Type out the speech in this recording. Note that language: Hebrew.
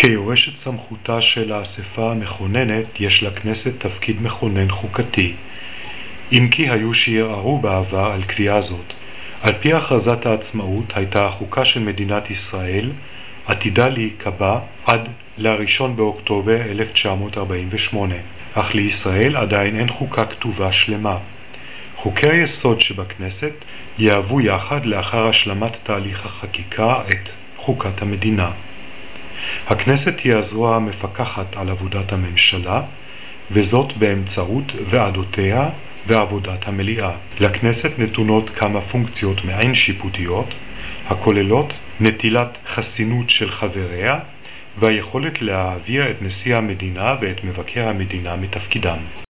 כיורשת סמכותה של האספה המכוננת, יש לכנסת תפקיד מכונן חוקתי. אם כי היו שיערערו בעבר על קביעה זאת. על פי הכרזת העצמאות הייתה החוקה של מדינת ישראל עתידה להיקבע עד ל-1 באוקטובר 1948, אך לישראל עדיין אין חוקה כתובה שלמה. חוקי היסוד שבכנסת יהוו יחד לאחר השלמת תהליך החקיקה את חוקת המדינה. הכנסת היא הזרוע המפקחת על עבודת הממשלה, וזאת באמצעות ועדותיה ועבודת המליאה. לכנסת נתונות כמה פונקציות מעין שיפוטיות, הכוללות נטילת חסינות של חבריה, והיכולת להעביר את נשיא המדינה ואת מבקר המדינה מתפקידם.